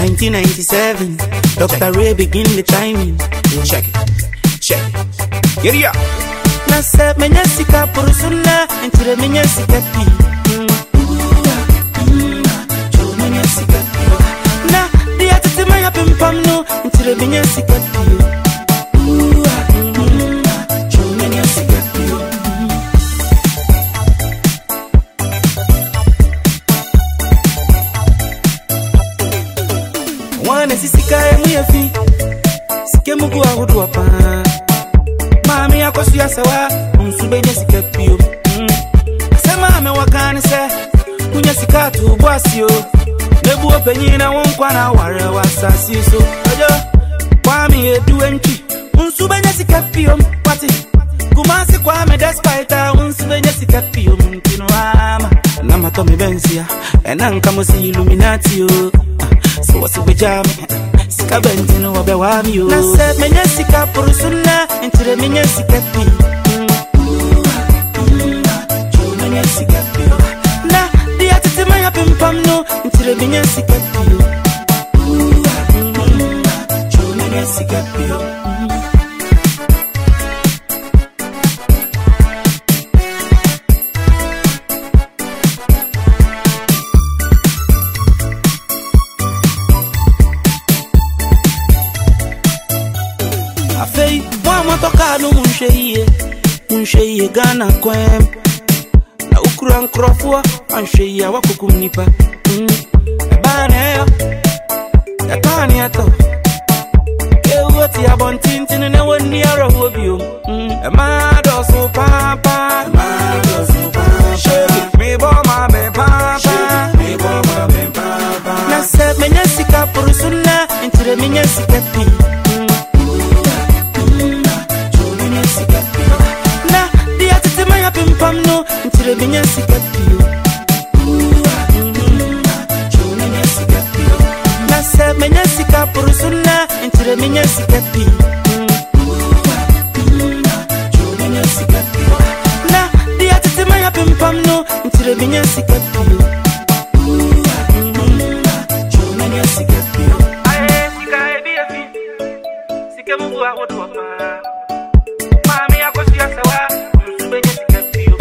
1997, Dr. Ray begin the timing. Check it, check it. Get it up. Nasa menya sika purusuna, entire menya sika pi. Menya sika pi. Na dia tete maya pimpam no, entire menya sika pi. Menya sika pi. Wana sisika emu yefi, sike mugu ahudu wapa. Mami yako suya sawa, unsubenye sika pio. Sema ame wakani se, kunya sika tu buasio. Nebu openyina wonkwana ware wasasi so. Ojo, kwami edu enchi, unsubenye sika pio. Pati, kumasi kwame despite unsubenye sika pio. Mtino ama, nama tomi bensia, enanka musi Illuminati yo. So what's up with jam? Sika bentino wabe wami yo. Nasa menya sika purusuna, entire menya sika pi. Menya sika pi. Na dia tete maya pimpam no, entire menya sika pi. Menya sika pi. Afei, mwa toka no munsheye Ghana kwem. Na ukura nkrofo ansheye wakokumnipa. Bana yo. Ya tani ato. Ewoti abontintin ne woni arahobio. E ma do so papa, ma do so papa. Me bo ma be papa, me bo ma be papa. Na se menya sika purusuna, entire menya sika pi. No, entire menya sika pio. Menya sika pio. Nasa menya sika purusuna, entire menya sika pi. Menya sika pio. Na dia tete maya pimpam no, entire menya sika pio. Menya sika pio. Aye, sika ebi. Sika mungu awotu wapa. Mami yako siya sawa, msubenya sika pio.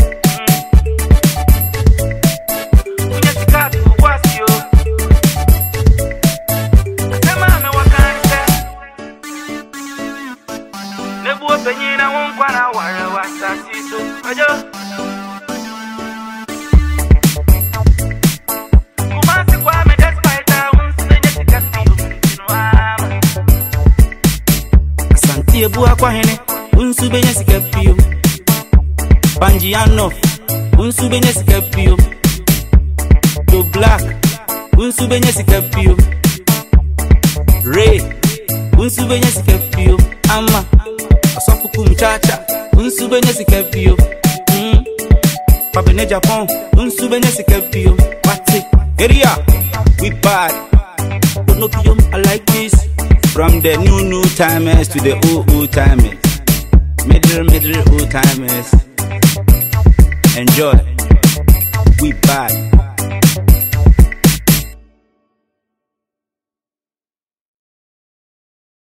Penyina wonkwana ware wasasi so. Ojo, kumasi kwame despite unsubenye sika pio. Asanti ebua kwa hene, unsubenye sika pio. Banji Anof, unsubenye sika pio. To Black, unsubenye sika pio. Ray, unsubenye sika pio. Ama asofuku mchacha, unsubenye sika pio. Pabene Japan, unsubenye sika pio. Pati, area, we bad. Don't know pio, I like this. From the new timers to the old timers. Middle old timers. Enjoy, we bad.